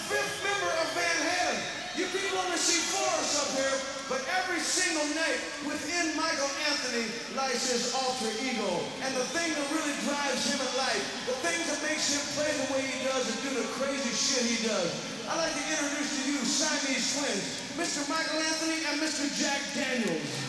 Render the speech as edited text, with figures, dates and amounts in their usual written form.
fifth member of Van Halen. You people only see four of us up here, but every single night within Michael Anthony lies his alter ego. And the thing that really drives him in life, the thing that makes him play the way he does and do the crazy shit he does. I'd like to introduce to you Siamese twins, Mr. Michael Anthony and Mr. Jack Daniels.